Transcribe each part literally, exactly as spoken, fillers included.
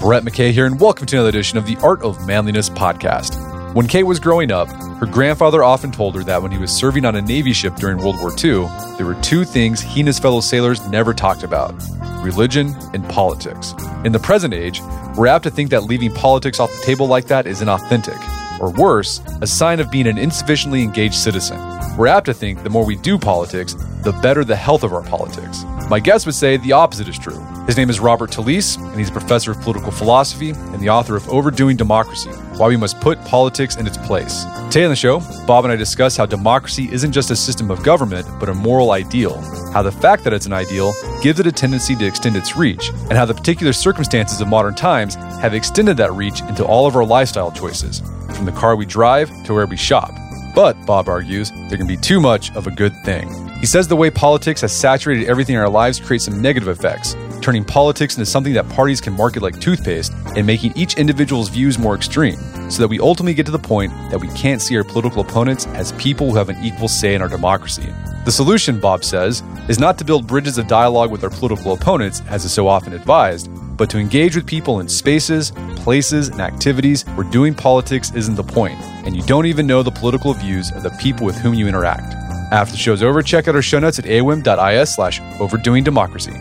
Brett McKay here, and welcome to another edition of the Art of Manliness podcast. When Kay was growing up, her grandfather often told her that when he was serving on a Navy ship during World War Two, there were two things he and his fellow sailors never talked about: religion and politics. In the present age, we're apt to think that leaving politics off the table like that is inauthentic, or worse, a sign of being an insufficiently engaged citizen. We're apt to think the more we do politics, the better the health of our politics. My guest would say the opposite is true. His name is Robert Talisse, and he's a professor of political philosophy and the author of Overdoing Democracy: Why We Must Put Politics in Its Place. Today on the show, Bob and I discuss how democracy isn't just a system of government, but a moral ideal, how the fact that it's an ideal gives it a tendency to extend its reach, and how the particular circumstances of modern times have extended that reach into all of our lifestyle choices, from the car we drive to where we shop. But, Bob argues, there can be too much of a good thing. He says the way politics has saturated everything in our lives creates some negative effects, turning politics into something that parties can market like toothpaste and making each individual's views more extreme, so that we ultimately get to the point that we can't see our political opponents as people who have an equal say in our democracy. The solution, Bob says, is not to build bridges of dialogue with our political opponents, as is so often advised, but to engage with people in spaces, places, and activities where doing politics isn't the point, and you don't even know the political views of the people with whom you interact. After the show's over, check out our show notes at awim.is slash overdoing democracy.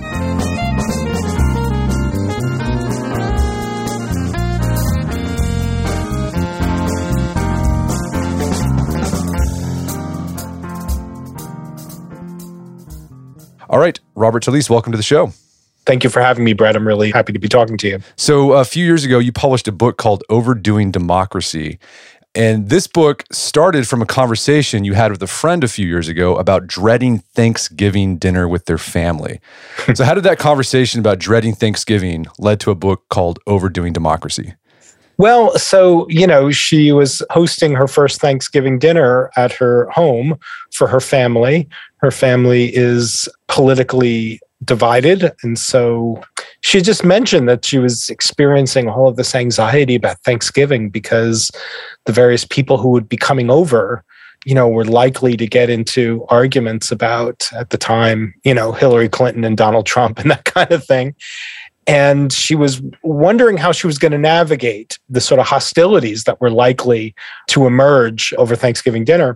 All right, Robert Talisse, welcome to the show. Thank you for having me, Brett. I'm really happy to be talking to you. So a few years ago, you published a book called Overdoing Democracy. And this book started from a conversation you had with a friend a few years ago about dreading Thanksgiving dinner with their family. So how did that conversation about dreading Thanksgiving lead to a book called Overdoing Democracy? Well, so, you know, she was hosting her first Thanksgiving dinner at her home for her family. Her family is politically divided. And so she just mentioned that she was experiencing all of this anxiety about Thanksgiving because the various people who would be coming over, you know, were likely to get into arguments about, at the time, you know, Hillary Clinton and Donald Trump and that kind of thing. And she was wondering how she was going to navigate the sort of hostilities that were likely to emerge over Thanksgiving dinner.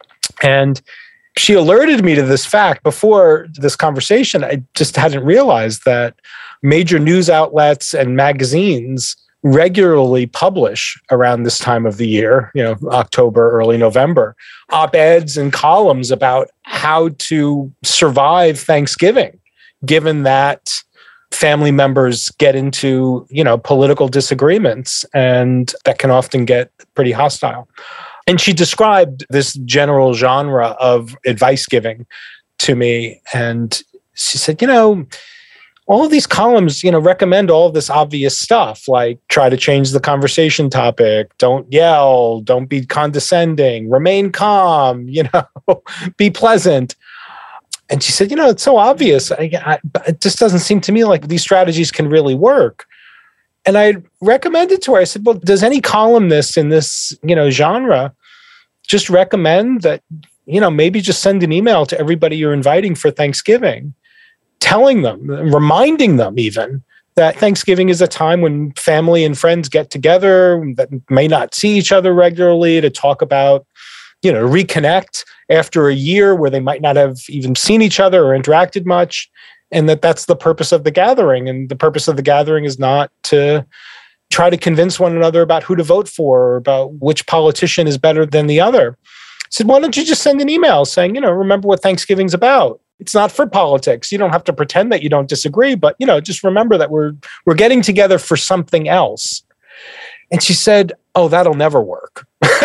And she alerted me to this fact before this conversation. I just hadn't realized that major news outlets and magazines regularly publish around this time of the year, you know, October, early November, op-eds and columns about how to survive Thanksgiving, given that family members get into, you know, political disagreements, and that can often get pretty hostile. And she described this general genre of advice giving to me. And she said, you know, all of these columns, you know, recommend all of this obvious stuff, like try to change the conversation topic, don't yell, don't be condescending, remain calm, you know, be pleasant. And she said, you know, it's so obvious. I, I, it just doesn't seem to me like these strategies can really work. And I recommended to her, I said, well, does any columnist in this, you know, genre just recommend that, you know, maybe just send an email to everybody you're inviting for Thanksgiving, telling them, reminding them even that Thanksgiving is a time when family and friends get together that may not see each other regularly to talk about, you know, reconnect after a year where they might not have even seen each other or interacted much, and that that's the purpose of the gathering. And the purpose of the gathering is not to try to convince one another about who to vote for or about which politician is better than the other. I said, why don't you just send an email saying, you know, remember what Thanksgiving's about. It's not for politics. You don't have to pretend that you don't disagree, but, you know, just remember that we're we're getting together for something else. And she said, oh, that'll never work.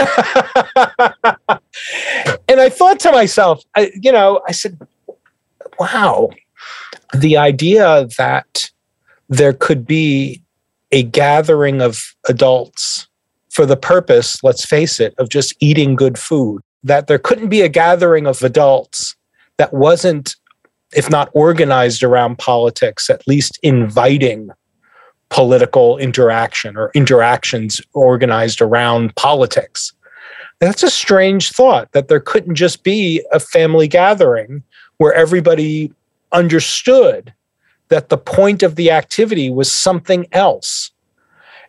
And I thought to myself, I, you know, I said, wow, the idea that there could be a gathering of adults for the purpose, let's face it, of just eating good food, that there couldn't be a gathering of adults that wasn't, if not organized around politics, at least inviting political interaction or interactions organized around politics. That's a strange thought, that there couldn't just be a family gathering where everybody understood that the point of the activity was something else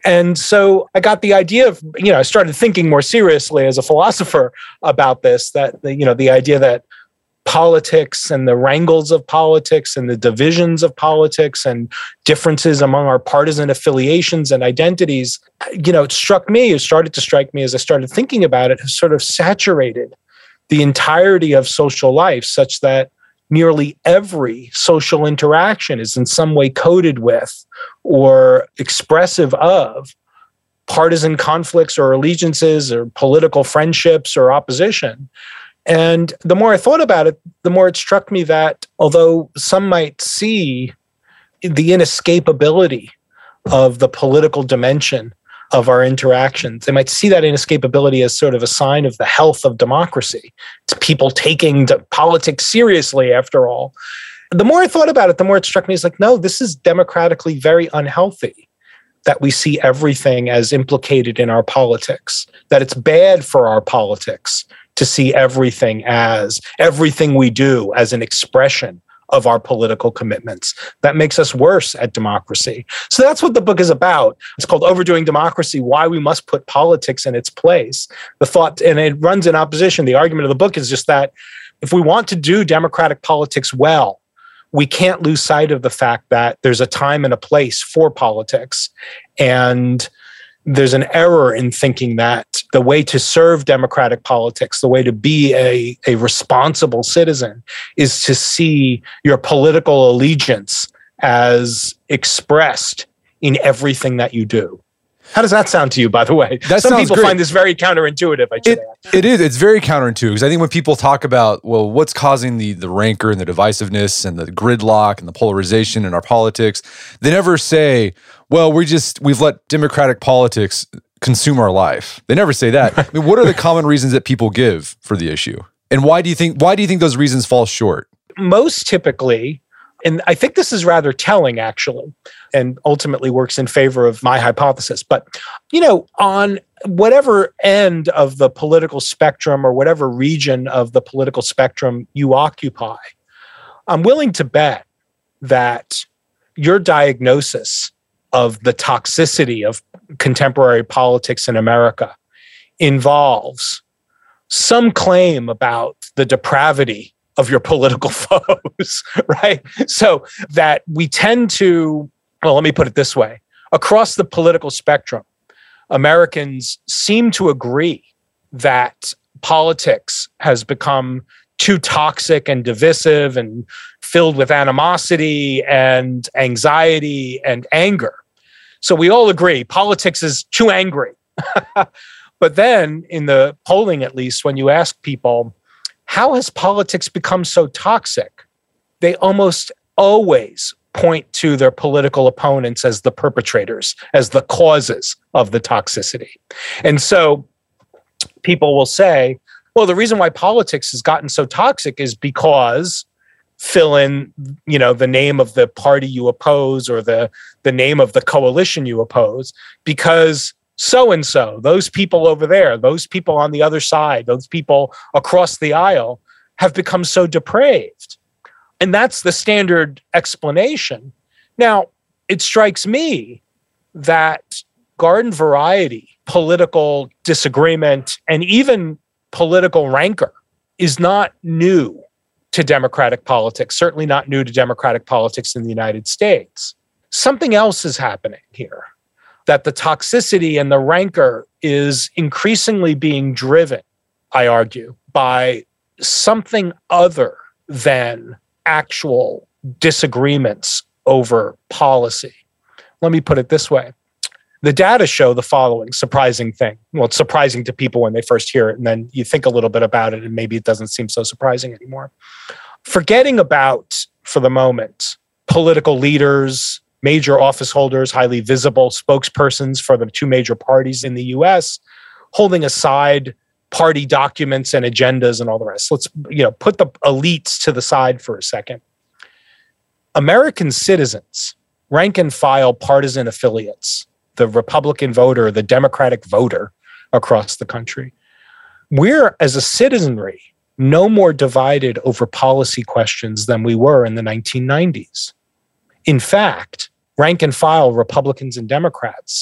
And so I got the idea of, you know, I started thinking more seriously as a philosopher about this, that, you know, the idea that politics and the wrangles of politics and the divisions of politics and differences among our partisan affiliations and identities, you know, it struck me, it started to strike me as I started thinking about it, has sort of saturated the entirety of social life, such that nearly every social interaction is in some way coded with or expressive of partisan conflicts or allegiances or political friendships or opposition. And the more I thought about it, the more it struck me that although some might see the inescapability of the political dimension of our interactions, they might see that inescapability as sort of a sign of the health of democracy. It's people taking politics seriously, after all. The more I thought about it, the more it struck me as like, no, this is democratically very unhealthy, that we see everything as implicated in our politics, that it's bad for our politics to see everything as, everything we do as an expression of our political commitments. That makes us worse at democracy. So that's what the book is about. It's called Overdoing Democracy, Why We Must Put Politics in Its Place. The thought, and it runs in opposition. The argument of the book is just that if we want to do democratic politics well, we can't lose sight of the fact that there's a time and a place for politics. And there's an error in thinking that the way to serve democratic politics, the way to be a, a responsible citizen, is to see your political allegiance as expressed in everything that you do. How does that sound to you, by the way? That Some sounds people great. find this very counterintuitive. I should It, it is. It's very counterintuitive, because I think when people talk about, well, what's causing the the rancor and the divisiveness and the gridlock and the polarization in our politics, they never say, well, we just, we've let democratic politics consume our life. They never say that. I mean, what are the common reasons that people give for the issue? And why do you think, why do you think those reasons fall short? Most typically, and I think this is rather telling, actually, and ultimately works in favor of my hypothesis. But, you know, on whatever end of the political spectrum or whatever region of the political spectrum you occupy, I'm willing to bet that your diagnosis of the toxicity of contemporary politics in America involves some claim about the depravity of your political foes, right? So that we tend to, well, let me put it this way. Across the political spectrum, Americans seem to agree that politics has become too toxic and divisive and filled with animosity and anxiety and anger. So we all agree politics is too angry. But then in the polling, at least, when you ask people, how has politics become so toxic? They almost always point to their political opponents as the perpetrators, as the causes of the toxicity. And so people will say, well, the reason why politics has gotten so toxic is because fill in, you know, the name of the party you oppose or the, the name of the coalition you oppose, because so-and-so, those people over there, those people on the other side, those people across the aisle have become so depraved. And that's the standard explanation. Now, it strikes me that garden variety, political disagreement, and even political rancor is not new to democratic politics, certainly not new to democratic politics in the United States. Something else is happening here, that the toxicity and the rancor is increasingly being driven, I argue, by something other than actual disagreements over policy. Let me put it this way. The data show the following surprising thing. Well, it's surprising to people when they first hear it, and then you think a little bit about it, and maybe it doesn't seem so surprising anymore. Forgetting about, for the moment, political leaders, major office holders, highly visible spokespersons for the two major parties in the U S, holding aside party documents and agendas and all the rest. Let's, you know, put the elites to the side for a second. American citizens, rank and file partisan affiliates, the Republican voter, the Democratic voter across the country, we're, as a citizenry, no more divided over policy questions than we were in the nineteen nineties. In fact, rank and file Republicans and Democrats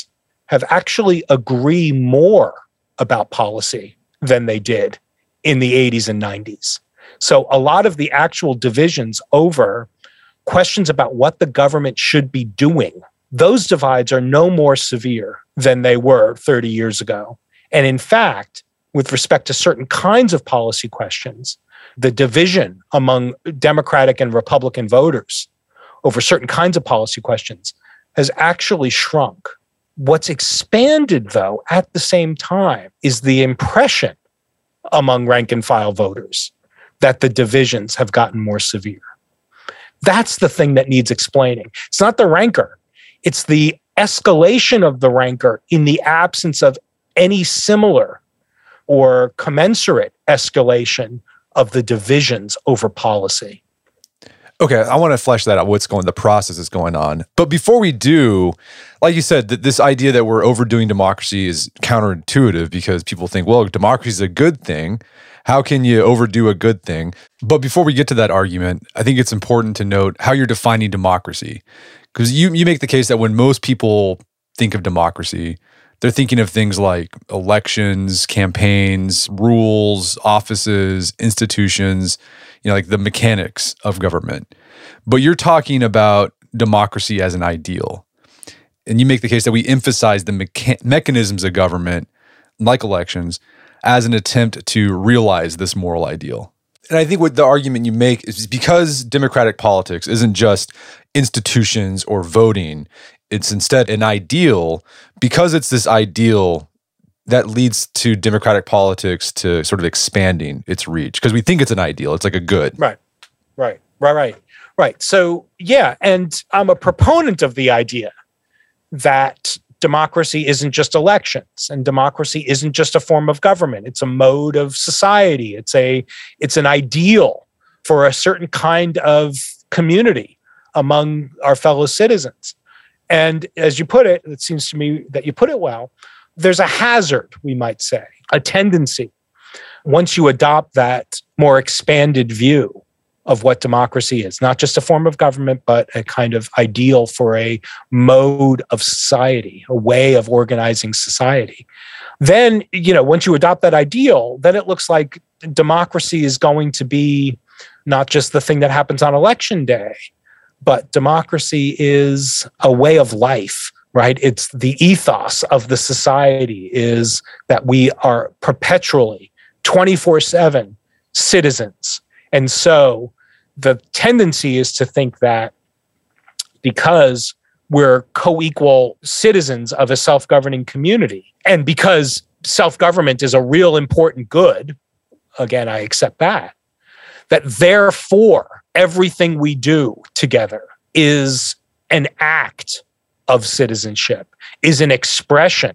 have actually agree more about policy than they did in the eighties and nineties. So a lot of the actual divisions over questions about what the government should be doing, those divides are no more severe than they were thirty years ago. And in fact, with respect to certain kinds of policy questions, the division among Democratic and Republican voters over certain kinds of policy questions has actually shrunk. What's expanded, though, at the same time is the impression among rank and file voters that the divisions have gotten more severe. That's the thing that needs explaining. It's not the rancor. It's the escalation of the rancor in the absence of any similar or commensurate escalation of the divisions over policy. Okay, I want to flesh that out, what's going, the process is going on. But before we do, like you said, that this idea that we're overdoing democracy is counterintuitive because people think, well, democracy is a good thing. How can you overdo a good thing? But before we get to that argument, I think it's important to note how you're defining democracy. Because you, you make the case that when most people think of democracy, they're thinking of things like elections, campaigns, rules, offices, institutions, you know, like the mechanics of government. But you're talking about democracy as an ideal. And you make the case that we emphasize the mecha- mechanisms of government, like elections, as an attempt to realize this moral ideal. And I think what the argument you make is because democratic politics isn't just institutions or voting, it's instead an ideal. Because it's this ideal that leads to democratic politics to sort of expanding its reach, because we think it's an ideal. It's like a good. Right, right, right, right, right. So, yeah, and I'm a proponent of the idea that democracy isn't just elections, and democracy isn't just a form of government. It's a mode of society. It's a it's an ideal for a certain kind of community among our fellow citizens. And as you put it, it seems to me that you put it well, there's a hazard, we might say, a tendency, once you adopt that more expanded view of what democracy is, not just a form of government, but a kind of ideal for a mode of society, a way of organizing society. Then, you know, once you adopt that ideal, then it looks like democracy is going to be not just the thing that happens on election day, but democracy is a way of life, right? It's the ethos of the society is that we are perpetually twenty-four seven citizens. And so the tendency is to think that because we're co-equal citizens of a self-governing community, and because self-government is a real important good, again, I accept that, that therefore everything we do together is an act of citizenship, is an expression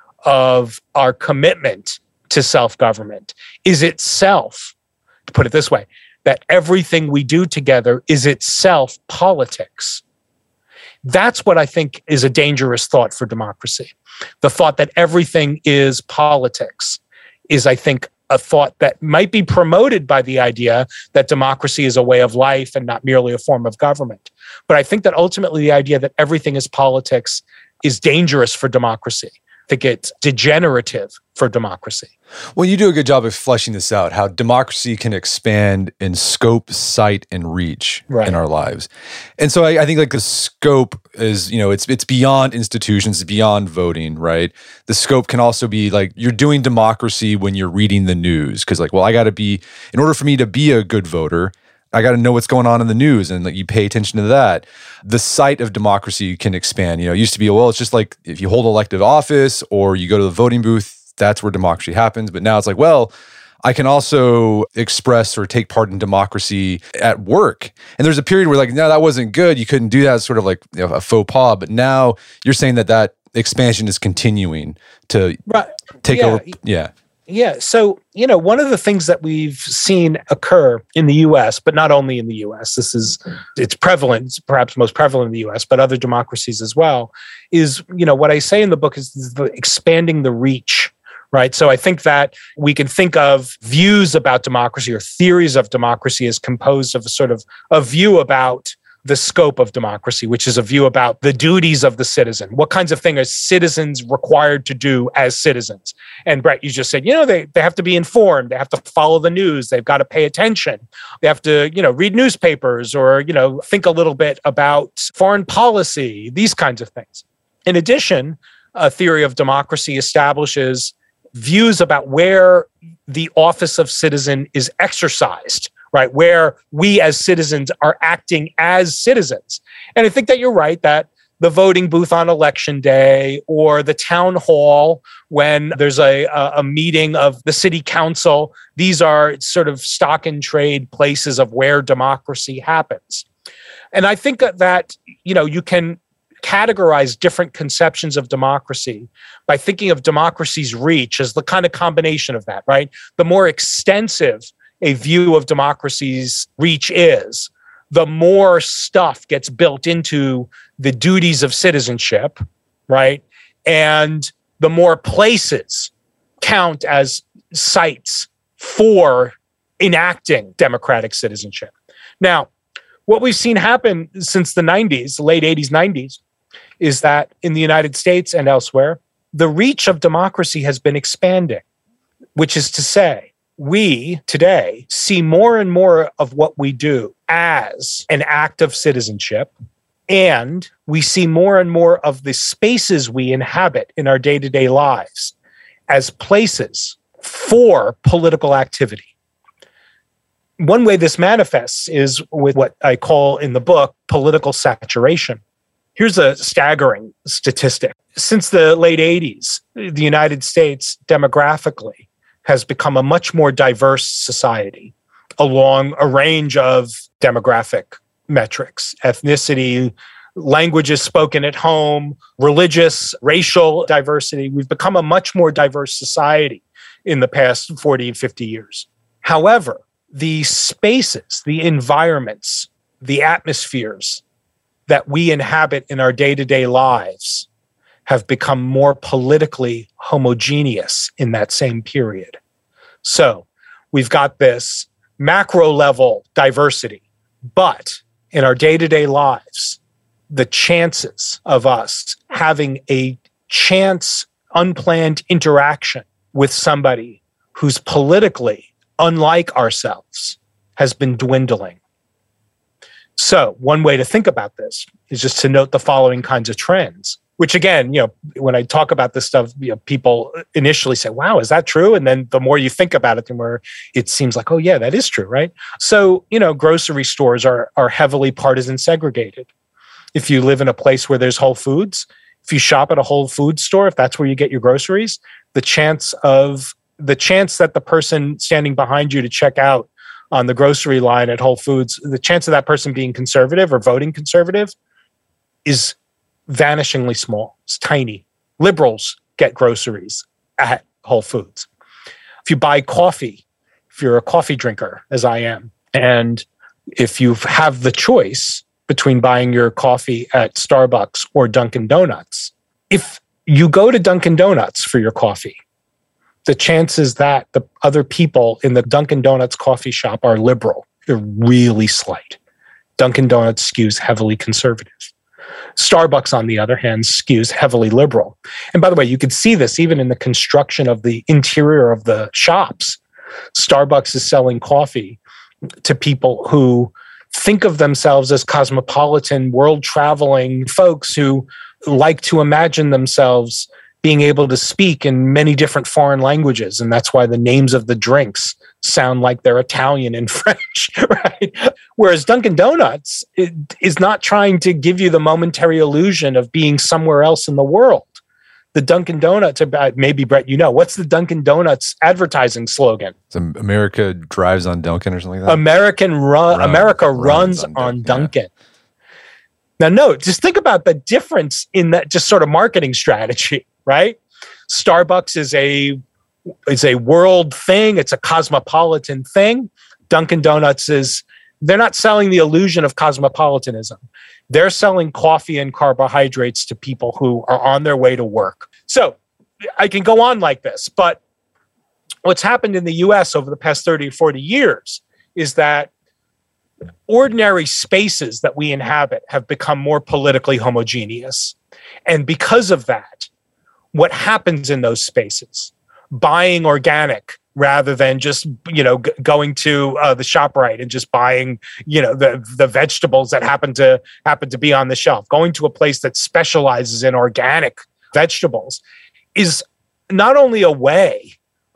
of our commitment to self-government, is itself, to put it this way, that everything we do together is itself politics. That's what I think is a dangerous thought for democracy. The thought that everything is politics is, I think, a thought that might be promoted by the idea that democracy is a way of life and not merely a form of government. But I think that ultimately the idea that everything is politics is dangerous for democracy. I think it's degenerative for democracy. Well, you do a good job of fleshing this out, how democracy can expand in scope, sight, and reach right. in our lives. And so I, I think like the scope is, you know, it's it's beyond institutions, it's beyond voting, right? The scope can also be like you're doing democracy when you're reading the news. Because like, well, I got to be, in order for me to be a good voter, I got to know what's going on in the news, and like you pay attention to that. The sight of democracy can expand. You know, it used to be, well, it's just like if you hold elective office or you go to the voting booth, that's where democracy happens. But now it's like, well, I can also express or take part in democracy at work. And there's a period where like, no, that wasn't good. You couldn't do that. It's sort of like, you know, a faux pas. But now you're saying that that expansion is continuing to right. take yeah. over. Yeah. Yeah. So, you know, one of the things that we've seen occur in the U S, but not only in the U S, this is, it's prevalent, it's perhaps most prevalent in the U S, but other democracies as well, is, you know, what I say in the book is the expanding the reach, right? So I think that we can think of views about democracy or theories of democracy as composed of a sort of a view about the scope of democracy, which is a view about the duties of the citizen. What kinds of things are citizens required to do as citizens? And Brett, you just said, you know, they, they have to be informed. They have to follow the news. They've got to pay attention. They have to, you know, read newspapers or, you know, think a little bit about foreign policy, these kinds of things. In addition, a theory of democracy establishes views about where the office of citizen is exercised, right? Where we as citizens are acting as citizens. And I think that you're right that the voting booth on election day or the town hall when there's a, a meeting of the city council, these are sort of stock and trade places of where democracy happens. And I think that, that you know, you can categorize different conceptions of democracy by thinking of democracy's reach as the kind of combination of that, right? The more extensive a view of democracy's reach is, the more stuff gets built into the duties of citizenship, right? And the more places count as sites for enacting democratic citizenship. Now, what we've seen happen since the nineties, the late eighties, nineties, is that in the United States and elsewhere, the reach of democracy has been expanding, which is to say, we today see more and more of what we do as an act of citizenship, and we see more and more of the spaces we inhabit in our day-to-day lives as places for political activity. One way this manifests is with what I call in the book political saturation. Here's a staggering statistic. Since the late eighties, the United States demographically has become a much more diverse society along a range of demographic metrics, ethnicity, languages spoken at home, religious, racial diversity. We've become a much more diverse society in the past forty and fifty years. However, the spaces, the environments, the atmospheres that we inhabit in our day-to-day lives have become more politically homogeneous in that same period. So we've got this macro level diversity, but in our day-to-day lives, the chances of us having a chance, unplanned interaction with somebody who's politically unlike ourselves has been dwindling. So one way to think about this is just to note the following kinds of trends, which again, you know, when I talk about this stuff, you know, people initially say, wow, is that true? And then the more you think about it, the more it seems like, oh yeah, that is true, right? So, you know, grocery stores are, are heavily partisan segregated. If you live in a place where there's Whole Foods, if you shop at a Whole Foods store, if that's where you get your groceries, the chance of the chance that the person standing behind you to check out on the grocery line at Whole Foods, the chance of that person being conservative or voting conservative is vanishingly small. It's tiny. Liberals get groceries at Whole Foods. If you buy coffee, if you're a coffee drinker, as I am, and if you have the choice between buying your coffee at Starbucks or Dunkin' Donuts, if you go to Dunkin' Donuts for your coffee, the chances that the other people in the Dunkin' Donuts coffee shop are liberal are really slight. Dunkin' Donuts skews heavily conservative. Starbucks, on the other hand, skews heavily liberal. And by the way, you could see this even in the construction of the interior of the shops. Starbucks is selling coffee to people who think of themselves as cosmopolitan, world-traveling folks who like to imagine themselves being able to speak in many different foreign languages. And that's why the names of the drinks sound like they're Italian and French, right? Whereas Dunkin' Donuts is not trying to give you the momentary illusion of being somewhere else in the world. The Dunkin' Donuts, maybe Brett, you know, what's the Dunkin' Donuts advertising slogan? It's America drives on Dunkin' or something like that? American run, Run, America runs, runs on, on Dunkin'. Yeah. Now, no, just think about the difference in that just sort of marketing strategy, right? Starbucks is a is a world thing. It's a cosmopolitan thing. Dunkin' Donuts is, they're not selling the illusion of cosmopolitanism. They're selling coffee and carbohydrates to people who are on their way to work. So I can go on like this, but what's happened in the U S over the past thirty or forty years is that ordinary spaces that we inhabit have become more politically homogeneous. And because of that, what happens in those spaces, buying organic rather than just, you know, g- going to uh, the ShopRite and just buying, you know, the the vegetables that happen to happen to be on the shelf, going to a place that specializes in organic vegetables, is not only a way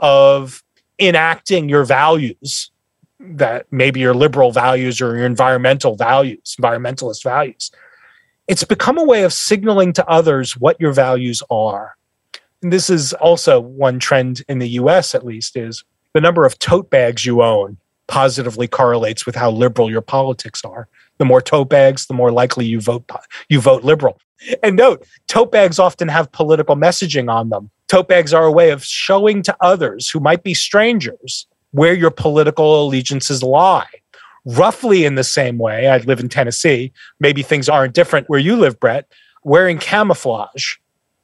of enacting your values, that maybe your liberal values or your environmental values, environmentalist values. It's become a way of signaling to others what your values are. And this is also one trend in the U S, at least, is the number of tote bags you own positively correlates with how liberal your politics are. The more tote bags, the more likely you vote you vote liberal. And note, tote bags often have political messaging on them. Tote bags are a way of showing to others who might be strangers where your political allegiances lie. Roughly in the same way, I live in Tennessee, maybe things aren't different where you live, Brett, wearing camouflage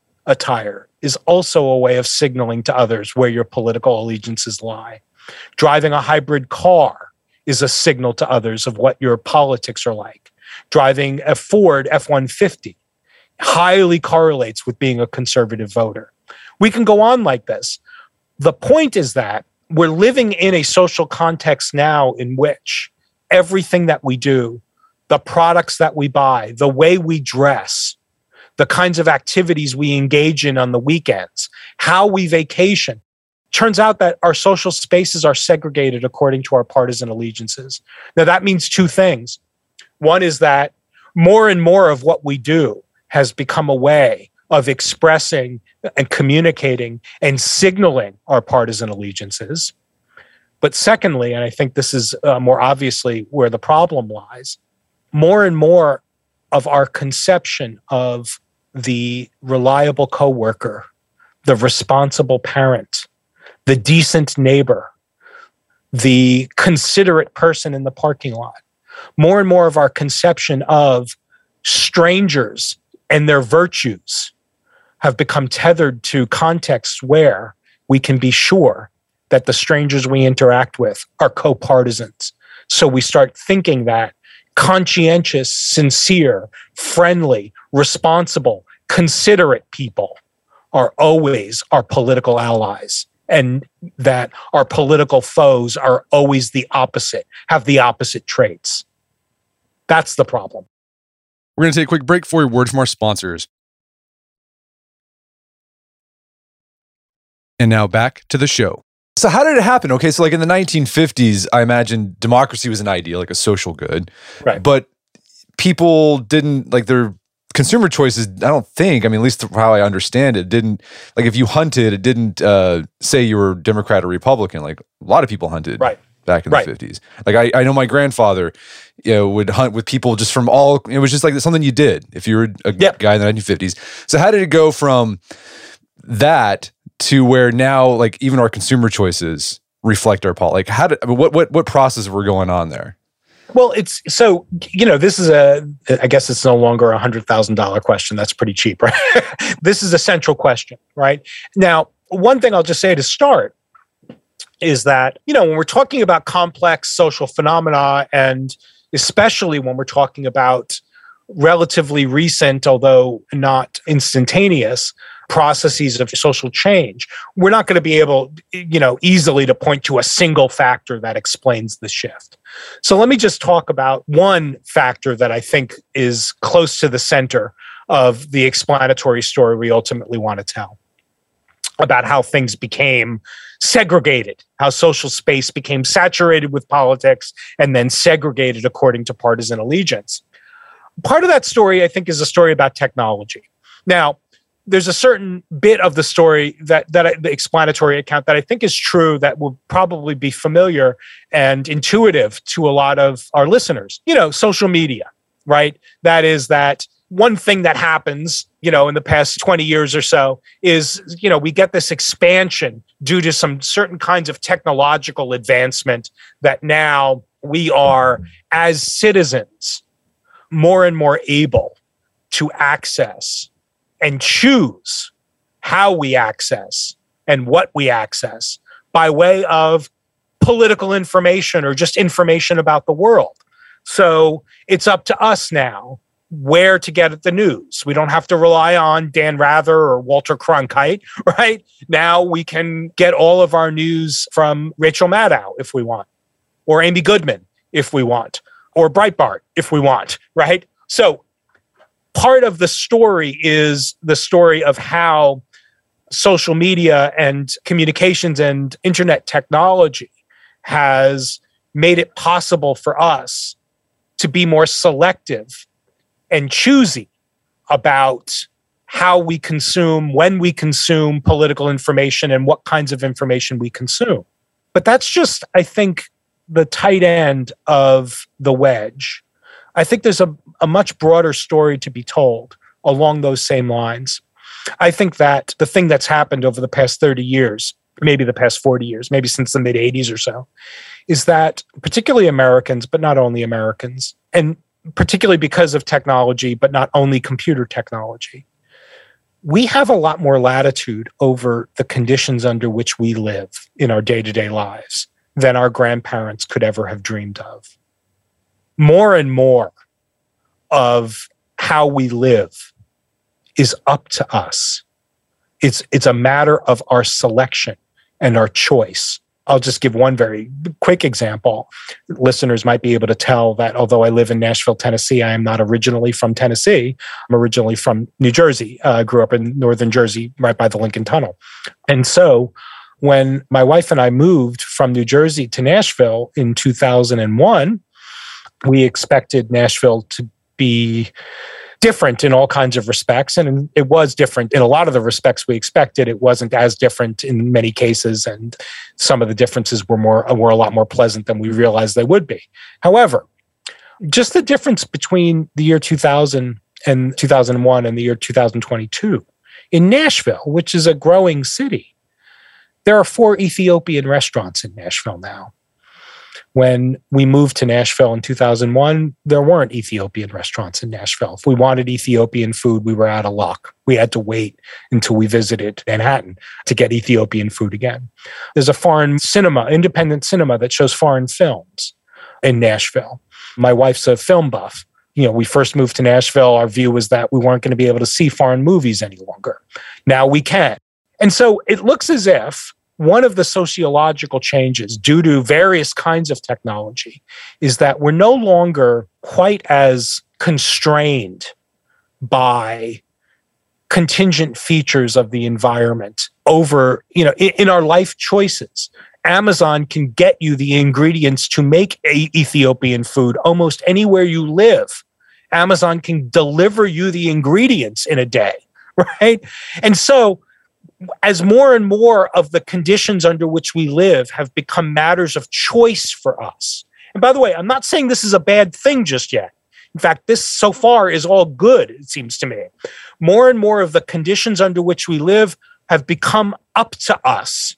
attire is also a way of signaling to others where your political allegiances lie. Driving a hybrid car is a signal to others of what your politics are like. Driving a Ford F one fifty highly correlates with being a conservative voter. We can go on like this. The point is that we're living in a social context now in which everything that we do, the products that we buy, the way we dress, the kinds of activities we engage in on the weekends, how we vacation, turns out that our social spaces are segregated according to our partisan allegiances. Now, that means two things. One is that more and more of what we do has become a way of expressing and communicating and signaling our partisan allegiances. But secondly, and I think this is uh, more obviously where the problem lies, more and more of our conception of the reliable coworker, the responsible parent, the decent neighbor, the considerate person in the parking lot, more and more of our conception of strangers and their virtues have become tethered to contexts where we can be sure that the strangers we interact with are co-partisans. So we start thinking that conscientious, sincere, friendly, responsible, considerate people are always our political allies, and that our political foes are always the opposite, have the opposite traits. That's the problem. We're going to take a quick break for a word from our sponsors. And now back to the show. So how did it happen? Okay, so like in the nineteen fifties, I imagine democracy was an idea, like a social good. Right. But people didn't, like their consumer choices, I don't think, I mean, at least how I understand it, didn't, like if you hunted, it didn't uh, say you were Democrat or Republican. Like a lot of people hunted right. back in the right. fifties. Like I, I know my grandfather, you know, would hunt with people just from all, it was just like something you did if you were a yep. guy in the nineteen fifties. So how did it go from that to where now, like even our consumer choices reflect our politics? Like how did, I mean, what, what, what process were going on there? Well, it's so, you know, this is a, I guess it's no longer a one hundred thousand dollars question. That's pretty cheap, right? This is a central question, right? Now, one thing I'll just say to start is that, you know, when we're talking about complex social phenomena, and especially when we're talking about relatively recent, although not instantaneous, processes of social change, we're not going to be able, you know, easily to point to a single factor that explains the shift. So let me just talk about one factor that I think is close to the center of the explanatory story we ultimately want to tell about how things became segregated, how social space became saturated with politics and then segregated according to partisan allegiance. Part of that story, I think, is a story about technology. Now, there's a certain bit of the story that that I, the explanatory account that I think is true that will probably be familiar and intuitive to a lot of our listeners. You know, social media, right? That is that one thing that happens, you know, in the past twenty years or so is, you know, we get this expansion due to some certain kinds of technological advancement that now we are, as citizens, more and more able to access and choose how we access and what we access by way of political information or just information about the world. So it's up to us now where to get at the news. We don't have to rely on Dan Rather or Walter Cronkite, right? Now we can get all of our news from Rachel Maddow if we want, or Amy Goodman if we want, or Breitbart if we want, right? So part of the story is the story of how social media and communications and internet technology has made it possible for us to be more selective and choosy about how we consume, when we consume political information, and what kinds of information we consume. But that's just, I think, the tight end of the wedge. I think there's a, a much broader story to be told along those same lines. I think that the thing that's happened over the past thirty years, maybe the past forty years, maybe since the mid-eighties or so, is that particularly Americans, but not only Americans, and particularly because of technology, but not only computer technology, we have a lot more latitude over the conditions under which we live in our day-to-day lives than our grandparents could ever have dreamed of. More and more of how we live is up to us. It's, it's a matter of our selection and our choice. I'll just give one very quick example. Listeners might be able to tell that although I live in Nashville, Tennessee, I am not originally from Tennessee. I'm originally from New Jersey. I uh, grew up in northern Jersey, right by the Lincoln Tunnel. And so when my wife and I moved from New Jersey to Nashville in two thousand one, we expected Nashville to be different in all kinds of respects. And it was different in a lot of the respects we expected. It wasn't as different in many cases. And some of the differences were more were a lot more pleasant than we realized they would be. However, just the difference between the year two thousand and two thousand one and the year two thousand twenty-two, in Nashville, which is a growing city, there are four Ethiopian restaurants in Nashville now. When we moved to Nashville in two thousand one, there weren't Ethiopian restaurants in Nashville. If we wanted Ethiopian food, we were out of luck. We had to wait until we visited Manhattan to get Ethiopian food again. There's a foreign cinema, independent cinema that shows foreign films in Nashville. My wife's a film buff. You know, we first moved to Nashville, our view was that we weren't going to be able to see foreign movies any longer. Now we can. And so it looks as if one of the sociological changes due to various kinds of technology is that we're no longer quite as constrained by contingent features of the environment over, you know, in, in our life choices. Amazon can get you the ingredients to make a Ethiopian food almost anywhere you live. Amazon can deliver you the ingredients in a day, right? And so as more and more of the conditions under which we live have become matters of choice for us. And by the way, I'm not saying this is a bad thing just yet. In fact, this so far is all good, it seems to me. More and more of the conditions under which we live have become up to us.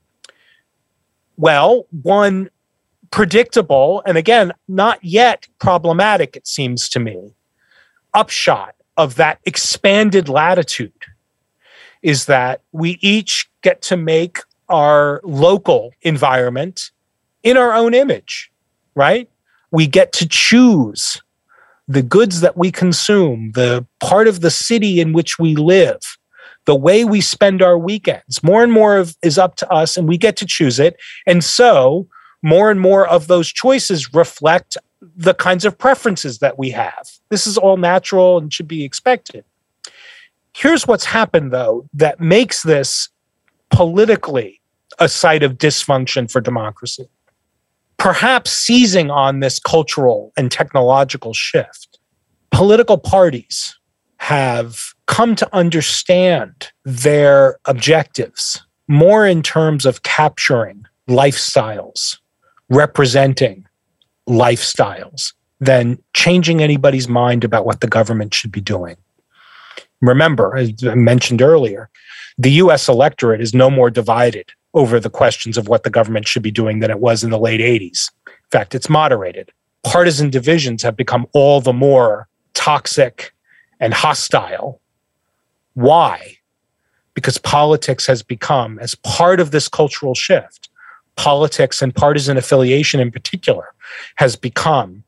Well, one predictable, and again, not yet problematic, it seems to me, upshot of that expanded latitude is that we each get to make our local environment in our own image, right? We get to choose the goods that we consume, the part of the city in which we live, the way we spend our weekends. More and more of, is up to us, and we get to choose it. And so more and more of those choices reflect the kinds of preferences that we have. This is all natural and should be expected. Here's what's happened, though, that makes this politically a site of dysfunction for democracy. Perhaps seizing on this cultural and technological shift, political parties have come to understand their objectives more in terms of capturing lifestyles, representing lifestyles, than changing anybody's mind about what the government should be doing. Remember, as I mentioned earlier, the U S electorate is no more divided over the questions of what the government should be doing than it was in the late eighties. In fact, it's moderated. Partisan divisions have become all the more toxic and hostile. Why? Because politics has become, as part of this cultural shift, politics and partisan affiliation in particular has become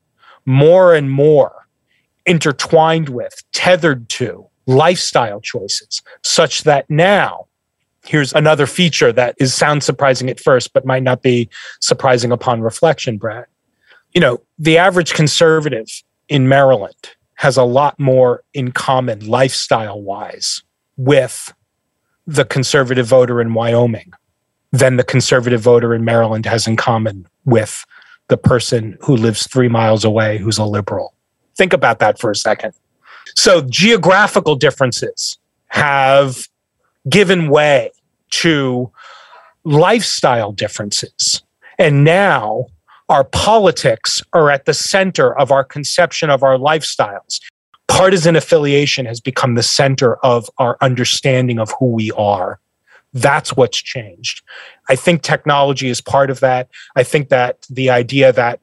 more and more intertwined with, tethered to lifestyle choices, such that now, here's another feature that is sounds surprising at first, but might not be surprising upon reflection, Brad. You know, the average conservative in Maryland has a lot more in common lifestyle-wise with the conservative voter in Wyoming than the conservative voter in Maryland has in common with the person who lives three miles away who's a liberal. Think about that for a second. So geographical differences have given way to lifestyle differences. And now our politics are at the center of our conception of our lifestyles. Partisan affiliation has become the center of our understanding of who we are. That's what's changed. I think technology is part of that. I think that the idea that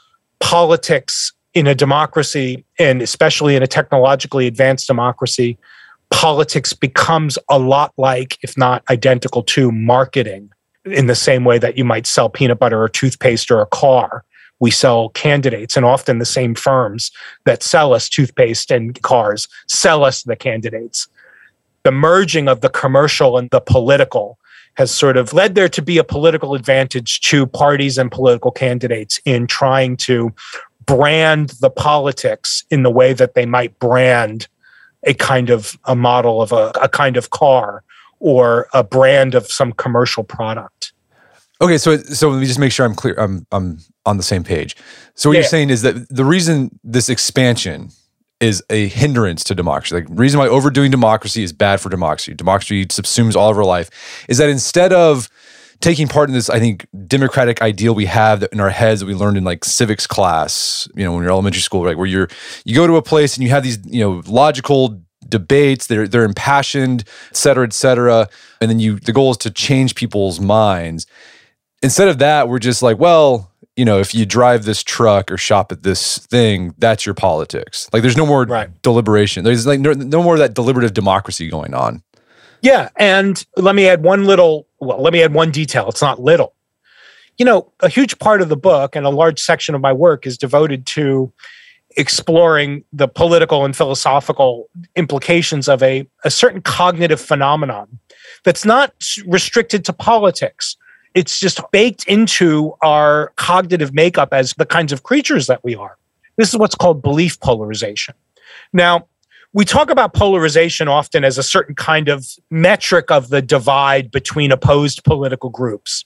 politics in a democracy, and especially in a technologically advanced democracy, politics becomes a lot like, if not identical to, marketing, in the same way that you might sell peanut butter or toothpaste or a car. We sell candidates, and often the same firms that sell us toothpaste and cars sell us the candidates. The merging of the commercial and the political has sort of led there to be a political advantage to parties and political candidates in trying to brand the politics in the way that they might brand a kind of a model of a, a kind of car or a brand of some commercial product. Okay, so so let me just make sure I'm clear. I'm I'm on the same page. So what yeah. you're saying is that the reason this expansion is a hindrance to democracy, like the reason why overdoing democracy is bad for democracy, democracy subsumes all of our life, is that instead of taking part in this, I think, democratic ideal we have in our heads that we learned in like civics class, you know, when you're elementary school, right, where you're you go to a place and you have these, you know, logical debates, they're they're impassioned, et cetera, et cetera, and then you the goal is to change people's minds. Instead of that, we're just like, well, you know, if you drive this truck or shop at this thing, that's your politics. Like, there's no more right. deliberation. There's like no, no more of that deliberative democracy going on. Yeah, and let me add one little, well, let me add one detail. It's not little. You know, a huge part of the book and a large section of my work is devoted to exploring the political and philosophical implications of a, a certain cognitive phenomenon that's not restricted to politics. It's just baked into our cognitive makeup as the kinds of creatures that we are. This is what's called belief polarization. Now, we talk about polarization often as a certain kind of metric of the divide between opposed political groups.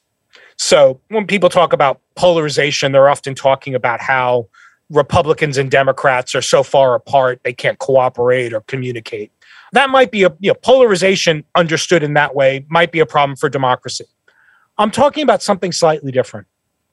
So when people talk about polarization, they're often talking about how Republicans and Democrats are so far apart, they can't cooperate or communicate. That might be a, you know, polarization understood in that way might be a problem for democracy. I'm talking about something slightly different.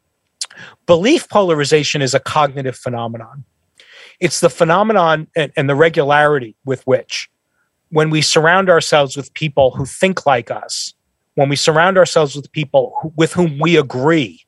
Belief polarization is a cognitive phenomenon. It's the phenomenon and, and the regularity with which, when we surround ourselves with people who think like us, when we surround ourselves with people who, with whom we agree,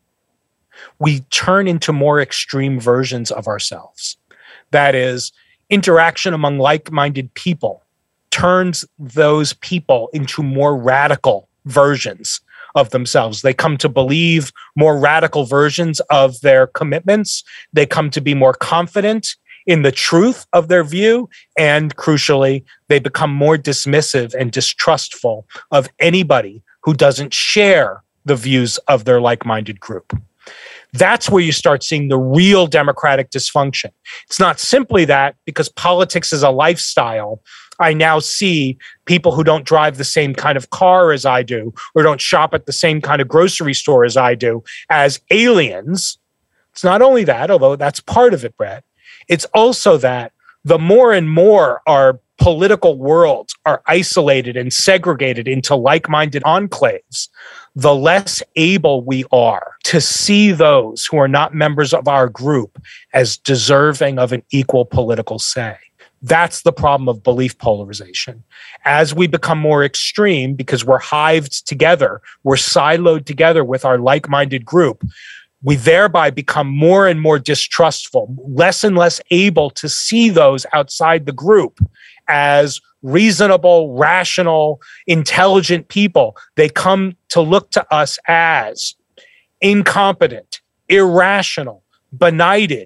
we turn into more extreme versions of ourselves. That is, interaction among like-minded people turns those people into more radical versions of themselves. They come to believe more radical versions of their commitments. They come to be more confident in the truth of their view. And crucially, they become more dismissive and distrustful of anybody who doesn't share the views of their like-minded group. That's where you start seeing the real democratic dysfunction. It's not simply that, because politics is a lifestyle, I now see people who don't drive the same kind of car as I do, or don't shop at the same kind of grocery store as I do, as aliens. It's not only that, although that's part of it, Brett. It's also that the more and more our political worlds are isolated and segregated into like-minded enclaves, the less able we are to see those who are not members of our group as deserving of an equal political say. That's the problem of belief polarization. As we become more extreme, because we're hived together, we're siloed together with our like-minded group, we thereby become more and more distrustful, less and less able to see those outside the group as reasonable, rational, intelligent people. They come to look to us as incompetent, irrational, benighted,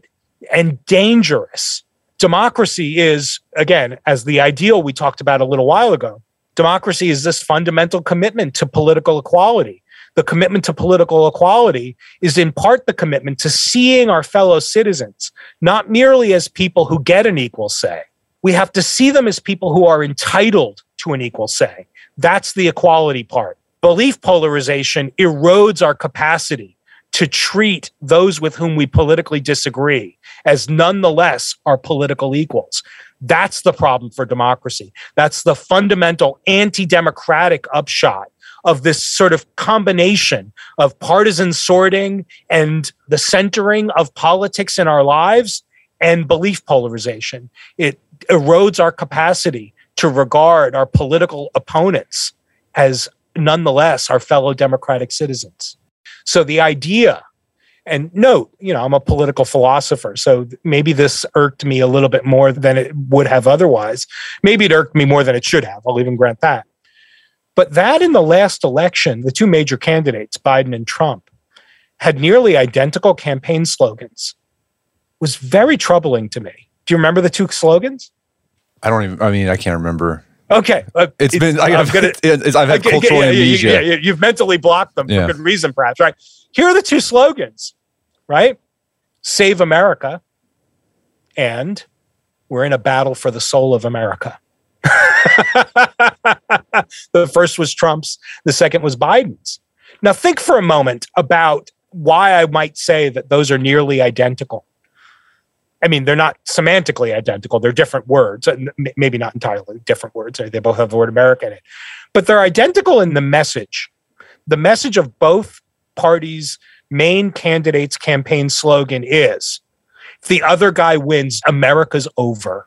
and dangerous. Democracy is, again, as the ideal we talked about a little while ago, democracy is this fundamental commitment to political equality. The commitment to political equality is in part the commitment to seeing our fellow citizens, not merely as people who get an equal say. We have to see them as people who are entitled to an equal say. That's the equality part. Belief polarization erodes our capacity to treat those with whom we politically disagree as nonetheless our political equals. That's the problem for democracy. That's the fundamental anti-democratic upshot of this sort of combination of partisan sorting and the centering of politics in our lives and belief polarization. It erodes our capacity to regard our political opponents as nonetheless our fellow democratic citizens. So the idea, and note, you know, I'm a political philosopher, so maybe this irked me a little bit more than it would have otherwise. Maybe it irked me more than it should have. I'll even grant that. But that in the last election, the two major candidates, Biden and Trump, had nearly identical campaign slogans. Was very troubling to me. Do you remember the two slogans? I don't even, I mean, I can't remember. Okay. Uh, it's, it's been, I, I'm I've, gonna, it's, I've had okay, cultural yeah, amnesia. Yeah, yeah, you've mentally blocked them yeah. for good reason, perhaps, right? Here are the two slogans, right? Save America and we're in a battle for the soul of America. The first was Trump's, the second was Biden's. Now think for a moment about why I might say that those are nearly identical. I mean, they're not semantically identical. They're different words, maybe not entirely different words. They both have the word America in it. But they're identical in the message. The message of both parties' main candidates' campaign slogan is, if the other guy wins, America's over.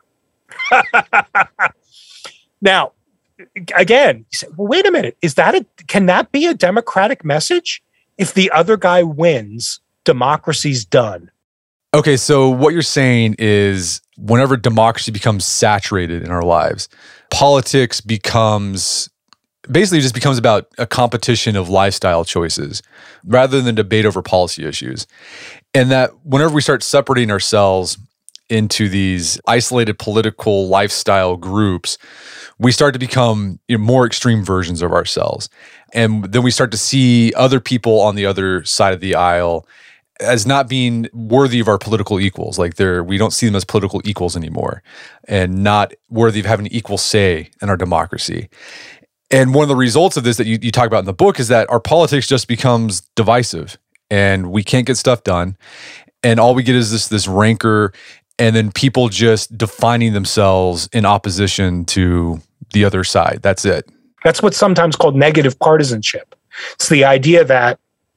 Now, again, you say, well, wait a minute. Is that a, can that be a democratic message? If the other guy wins, democracy's done. Okay, so what you're saying is whenever democracy becomes saturated in our lives, politics becomes, basically just becomes about a competition of lifestyle choices rather than debate over policy issues. And that whenever we start separating ourselves into these isolated political lifestyle groups, we start to become, you know, more extreme versions of ourselves. And then we start to see other people on the other side of the aisle as not being worthy of our political equals. Like they're, we don't see them as political equals anymore and not worthy of having an equal say in our democracy. And one of the results of this that you, you talk about in the book is that our politics just becomes divisive and we can't get stuff done. And all we get is this, this rancor and then people just defining themselves in opposition to the other side. That's it. That's what's sometimes called negative partisanship. It's the idea that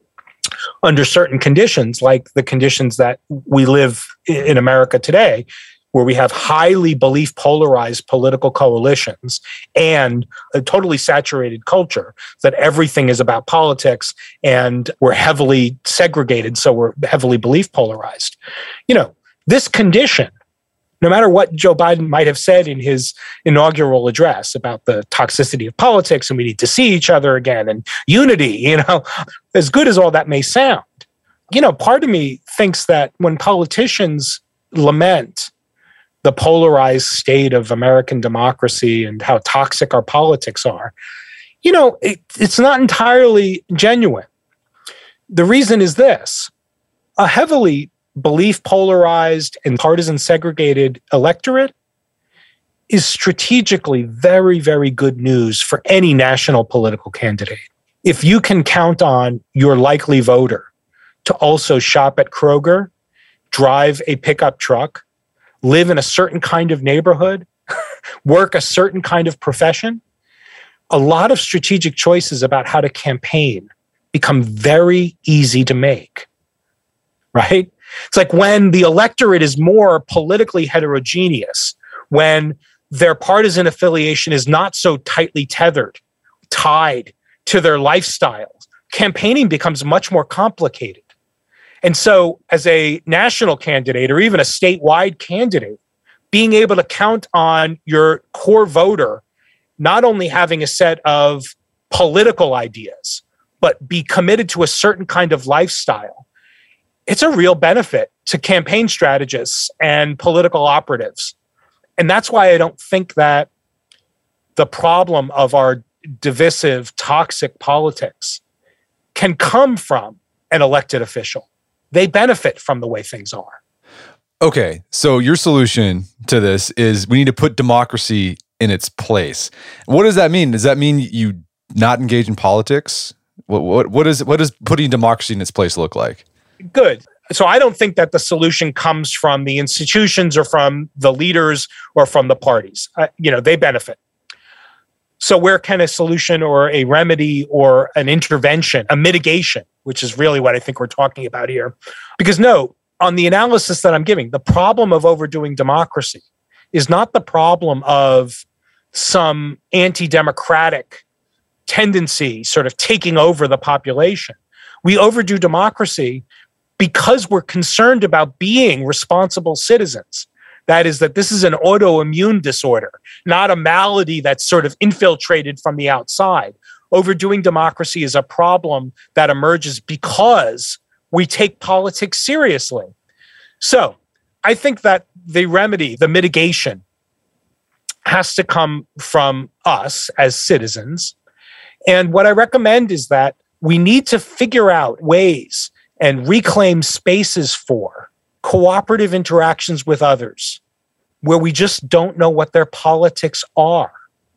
under certain conditions, like the conditions that we live in America today, where we have highly belief polarized political coalitions and a totally saturated culture, that everything is about politics and we're heavily segregated, so we're heavily belief polarized. You know, this condition, no matter what Joe Biden might have said in his inaugural address about the toxicity of politics and we need to see each other again and unity, you know, as good as all that may sound, you know, part of me thinks that when politicians lament the polarized state of American democracy and how toxic our politics are, you know, it, it's not entirely genuine. The reason is this: a heavily belief polarized and partisan segregated electorate is strategically very, very good news for any national political candidate. If you can count on your likely voter to also shop at Kroger, drive a pickup truck, live in a certain kind of neighborhood, work a certain kind of profession, a lot of strategic choices about how to campaign become very easy to make, right? It's like when the electorate is more politically heterogeneous, when their partisan affiliation is not so tightly tethered, tied to their lifestyles, campaigning becomes much more complicated. And so as a national candidate or even a statewide candidate, being able to count on your core voter not only having a set of political ideas, but be committed to a certain kind of lifestyle it's a real benefit to campaign strategists and political operatives. And that's why I don't think that the problem of our divisive, toxic politics can come from an elected official. They benefit from the way things are. Okay, so your solution to this is we need to put democracy in its place. What does that mean? Does that mean you not engage in politics? What what what is what does putting democracy in its place look like? Good. So I don't think that the solution comes from the institutions or from the leaders or from the parties. Uh, you know, they benefit. So where can a solution or a remedy or an intervention, a mitigation, which is really what I think we're talking about here? Because no, on the analysis that I'm giving, the problem of overdoing democracy is not the problem of some anti-democratic tendency sort of taking over the population. We overdo democracy because we're concerned about being responsible citizens. That is, that this is an autoimmune disorder, not a malady that's sort of infiltrated from the outside. Overdoing democracy is a problem that emerges because we take politics seriously. So I think that the remedy, the mitigation, has to come from us as citizens. And what I recommend is that we need to figure out ways and reclaim spaces for cooperative interactions with others where we just don't know what their politics are.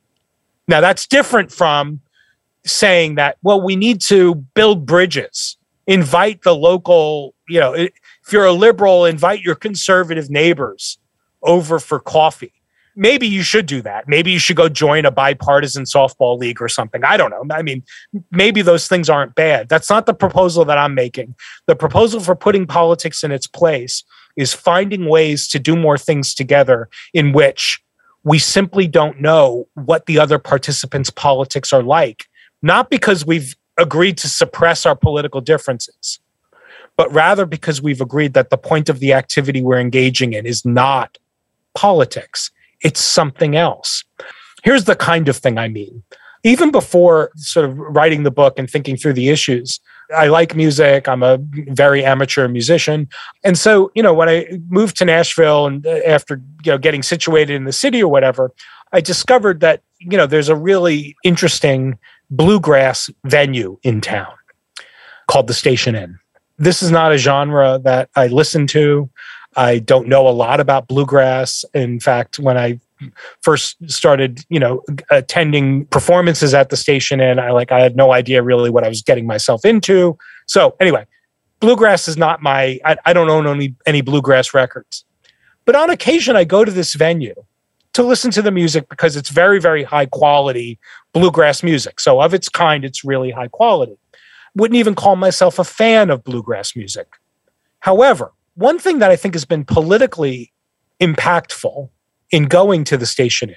Now, that's different from saying that, well, we need to build bridges, invite the local, you know, if you're a liberal, invite your conservative neighbors over for coffee. Maybe you should do that. Maybe you should go join a bipartisan softball league or something. I don't know. I mean, maybe those things aren't bad. That's not the proposal that I'm making. The proposal for putting politics in its place is finding ways to do more things together in which we simply don't know what the other participants' politics are like, not because we've agreed to suppress our political differences, but rather because we've agreed that the point of the activity we're engaging in is not politics. It's something else. Here's the kind of thing I mean. Even before sort of writing the book and thinking through the issues, I like music. I'm a very amateur musician. And so, you know, when I moved to Nashville and after, you know, getting situated in the city or whatever, I discovered that, you know, there's a really interesting bluegrass venue in town called the Station Inn. This is not a genre that I listen to. I don't know a lot about bluegrass. In fact, when I first started, you know, attending performances at the Station Inn, I like I had no idea really what I was getting myself into. So anyway, bluegrass is not my, I, I don't own any, any bluegrass records. But on occasion, I go to this venue to listen to the music because it's very, very high quality bluegrass music. So of its kind, it's really high quality. Wouldn't even call myself a fan of bluegrass music. However, one thing that I think has been politically impactful in going to the Station Inn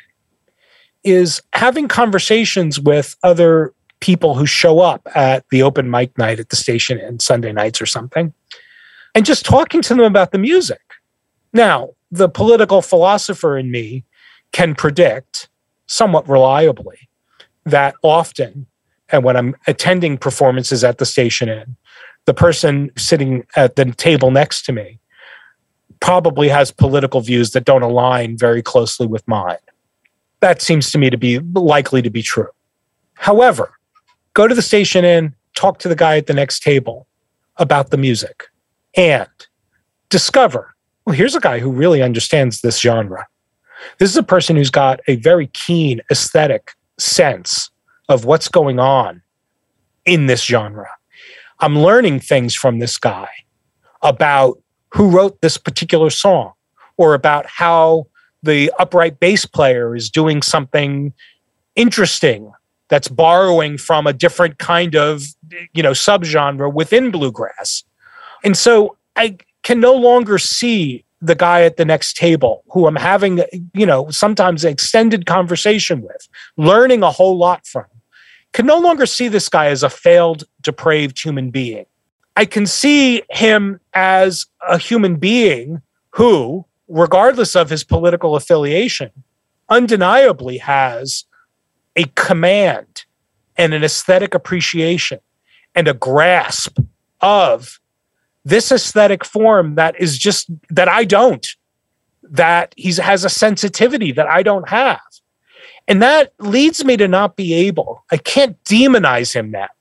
is having conversations with other people who show up at the open mic night at the Station Inn, Sunday nights or something, and just talking to them about the music. Now, the political philosopher in me can predict somewhat reliably that often, and when I'm attending performances at the Station Inn, the person sitting at the table next to me probably has political views that don't align very closely with mine. That seems to me to be likely to be true. However, go to the Station Inn, talk to the guy at the next table about the music, and discover, well, here's a guy who really understands this genre. This is a person who's got a very keen aesthetic sense of what's going on in this genre. I'm learning things from this guy about who wrote this particular song or about how the upright bass player is doing something interesting that's borrowing from a different kind of, you know, subgenre within bluegrass. And so I can no longer see the guy at the next table who I'm having, you know, sometimes an extended conversation with, learning a whole lot from. Can no longer see this guy as a failed, depraved human being. I can see him as a human being who, regardless of his political affiliation, undeniably has a command and an aesthetic appreciation and a grasp of this aesthetic form that is just, that I don't, that he has a sensitivity that I don't have. And that leads me to not be able, I can't demonize him now.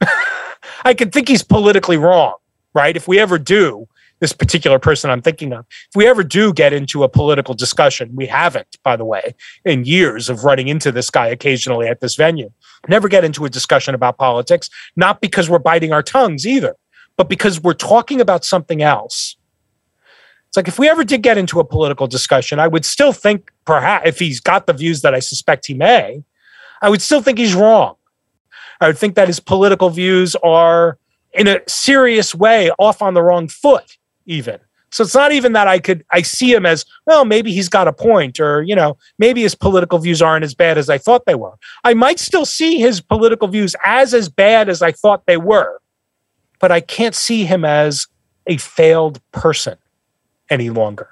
I can think he's politically wrong, right? If we ever do, this particular person I'm thinking of, if we ever do get into a political discussion, we haven't, by the way, in years of running into this guy occasionally at this venue, never get into a discussion about politics, not because we're biting our tongues either, but because we're talking about something else. It's like if we ever did get into a political discussion, I would still think perhaps if he's got the views that I suspect he may, I would still think he's wrong. I would think that his political views are in a serious way off on the wrong foot even. So it's not even that I could, I see him as, well, maybe he's got a point, or, you know, maybe his political views aren't as bad as I thought they were. I might still see his political views as as bad as I thought they were, but I can't see him as a failed person any longer.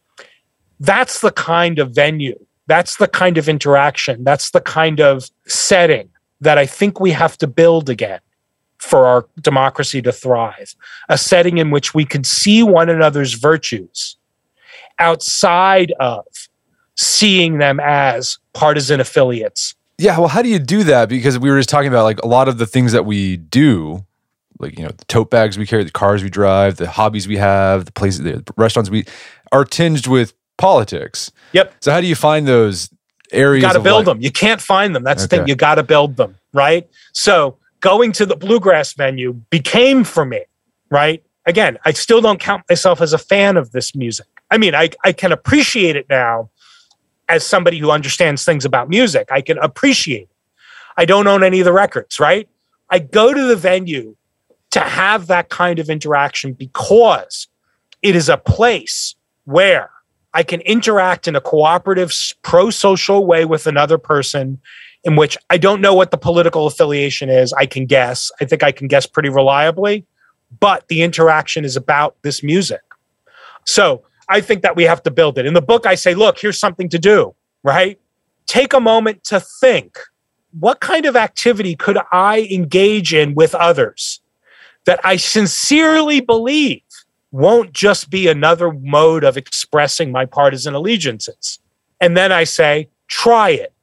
That's the kind of venue, that's the kind of interaction, that's the kind of setting that I think we have to build again for our democracy to thrive. A setting in which we can see one another's virtues outside of seeing them as partisan affiliates. Yeah, well, how do you do that? Because we were just talking about like a lot of the things that we do, like, you know, the tote bags we carry, the cars we drive, the hobbies we have, the places, the restaurants we are tinged with politics. Yep. So how do you find those areas? You got to build life? them. You can't find them. That's Okay. the thing. You got to build them, right? So going to the bluegrass venue became for me, right? Again, I still don't count myself as a fan of this music. I mean, I, I can appreciate it now as somebody who understands things about music. I can appreciate it. I don't own any of the records, right? I go to the venue to have that kind of interaction because it is a place where I can interact in a cooperative, pro-social way with another person in which I don't know what the political affiliation is. I can guess. I think I can guess pretty reliably, but the interaction is about this music. So I think that we have to build it. In the book, I say, look, here's something to do, right? Take a moment to think, what kind of activity could I engage in with others that I sincerely believe won't just be another mode of expressing my partisan allegiances? And then I say, try it.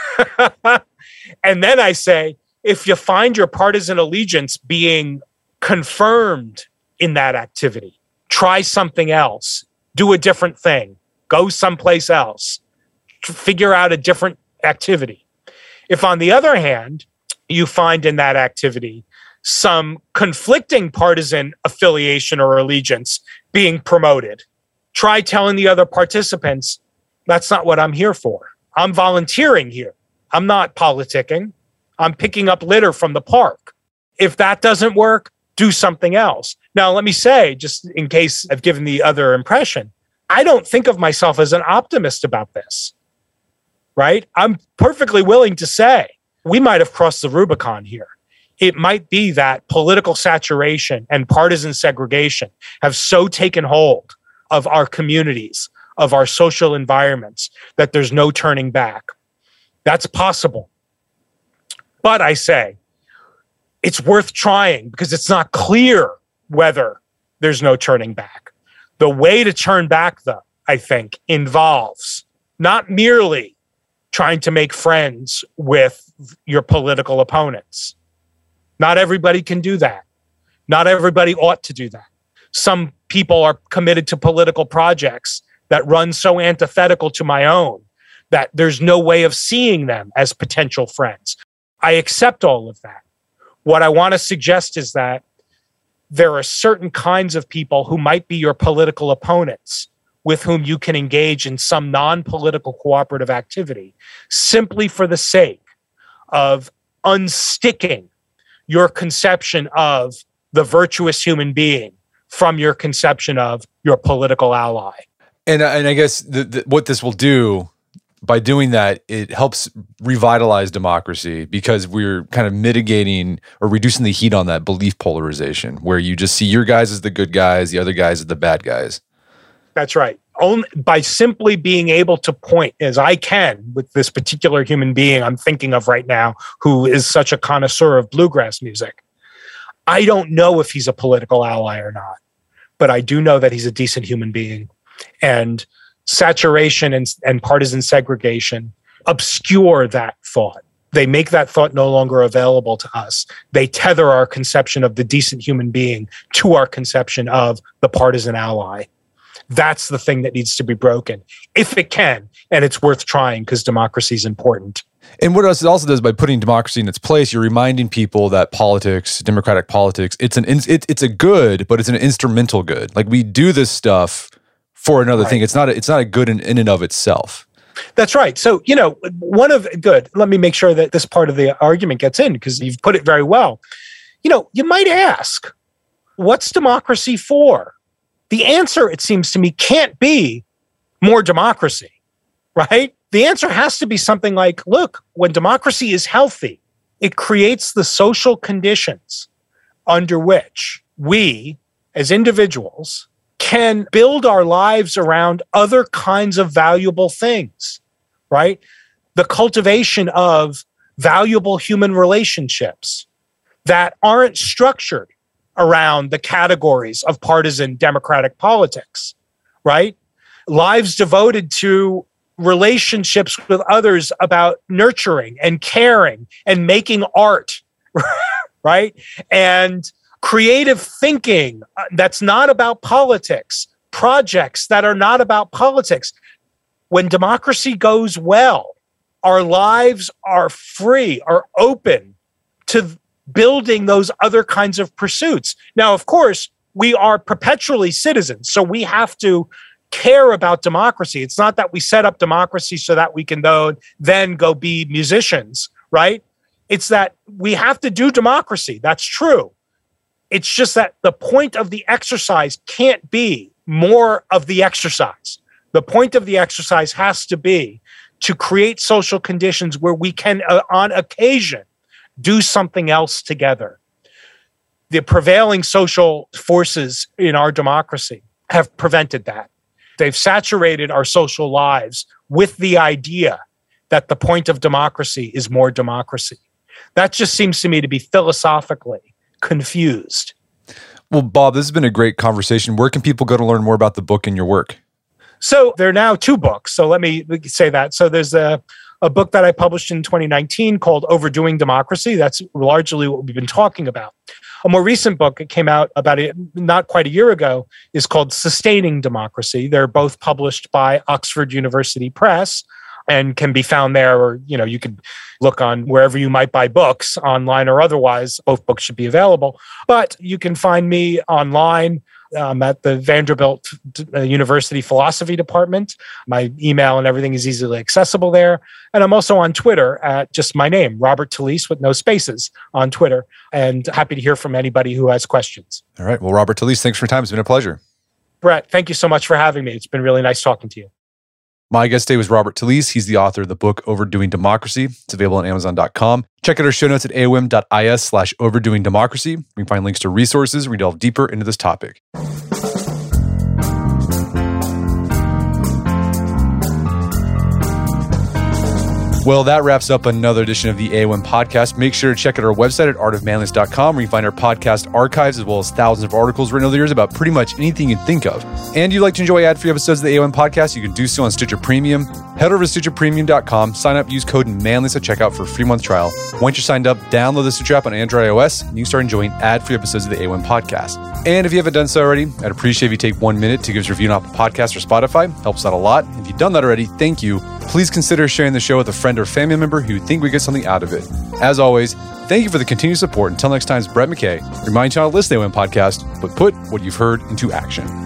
And then I say, if you find your partisan allegiance being confirmed in that activity, try something else, do a different thing, go someplace else, figure out a different activity. If, on the other hand, you find in that activity some conflicting partisan affiliation or allegiance being promoted, try telling the other participants, that's not what I'm here for. I'm volunteering here. I'm not politicking. I'm picking up litter from the park. If that doesn't work, do something else. Now, let me say, just in case I've given the other impression, I don't think of myself as an optimist about this, right? I'm perfectly willing to say we might have crossed the Rubicon here. It might be that political saturation and partisan segregation have so taken hold of our communities, of our social environments, that there's no turning back. That's possible. But I say, it's worth trying because it's not clear whether there's no turning back. The way to turn back, though, I think, involves not merely trying to make friends with your political opponents. Not everybody can do that. Not everybody ought to do that. Some people are committed to political projects that run so antithetical to my own that there's no way of seeing them as potential friends. I accept all of that. What I want to suggest is that there are certain kinds of people who might be your political opponents with whom you can engage in some non-political cooperative activity simply for the sake of unsticking your conception of the virtuous human being from your conception of your political ally. And, and I guess the, the, what this will do by doing that, it helps revitalize democracy because we're kind of mitigating or reducing the heat on that belief polarization where you just see your guys as the good guys, the other guys as the bad guys. That's right. Only by simply being able to point, as I can, with this particular human being I'm thinking of right now, who is such a connoisseur of bluegrass music, I don't know if he's a political ally or not. but I do know that he's a decent human being. And saturation and, and partisan segregation obscure that thought. They make that thought no longer available to us. They tether our conception of the decent human being to our conception of the partisan ally. That's the thing that needs to be broken, if it can, and it's worth trying because democracy is important. And what else it also does by putting democracy in its place, you're reminding people that politics, democratic politics, it's an it, it's a good, but it's an instrumental good. Like we do this stuff for another right. thing. It's not a, it's not a good in, in and of itself. That's right. So, you know, one of good, let me make sure that this part of the argument gets in because you've put it very well. You know, you might ask, what's democracy for? The answer, it seems to me, can't be more democracy, right? The answer has to be something like, look, when democracy is healthy, it creates the social conditions under which we, as individuals, can build our lives around other kinds of valuable things, right? The cultivation of valuable human relationships that aren't structured around the categories of partisan democratic politics, right? Lives devoted to relationships with others about nurturing and caring and making art, right? And creative thinking that's not about politics, projects that are not about politics. When democracy goes well, our lives are free, are open to building those other kinds of pursuits. Now, of course, we are perpetually citizens, so we have to care about democracy. It's not that we set up democracy so that we can though, then go be musicians, right? It's that we have to do democracy. That's true. It's just that the point of the exercise can't be more of the exercise. The point of the exercise has to be to create social conditions where we can, uh, on occasion, do something else together. The prevailing social forces in our democracy have prevented that. They've saturated our social lives with the idea that the point of democracy is more democracy. That just seems to me to be philosophically confused. Well, Bob, this has been a great conversation. Where can people go to learn more about the book and your work? So there are now two books. So let me say that. So there's a a book that I published in twenty nineteen called Overdoing Democracy. That's largely what we've been talking about. A more recent book that came out about a, not quite a year ago is called Sustaining Democracy. They're both published by Oxford University Press and can be found there, or you know, you could look on wherever you might buy books, online or otherwise. Both books should be available. But you can find me online. Um, at the Vanderbilt uh, University Philosophy Department. My email and everything is easily accessible there. And I'm also on Twitter at just my name, Robert Talisse, with no spaces on Twitter. And happy to hear from anybody who has questions. All right. Well, Robert Talisse, thanks for your time. It's been a pleasure. Brett, thank you so much for having me. It's been really nice talking to you. My guest today was Robert Talisse. He's the author of the book Overdoing Democracy. It's available on amazon dot com. Check out our show notes at aom dot is slash overdoing democracy. You can find links to resources where we delve deeper into this topic. Well, that wraps up another edition of the A O M podcast. Make sure to check out our website at art of manliness dot com where you can find our podcast archives as well as thousands of articles written over the years about pretty much anything you can think of. And you'd like to enjoy ad-free episodes of the A O M podcast, you can do so on Stitcher Premium. Head over to stitcher premium dot com, sign up, use code manliness at checkout for a free month trial. Once you're signed up, download the Stitcher app on Android iOS, and you can start enjoying ad-free episodes of the A O M podcast. And if you haven't done so already, I'd appreciate if you take one minute to give us a review on Apple Podcasts or Spotify. Helps out a lot. If you've done that already, thank you. Please consider sharing the show with a friend or family member who you think would get something out of it. As always, thank you for the continued support. Until next time, it's Brett McKay. Remind you how to listen to the A O M podcast, but put what you've heard into action.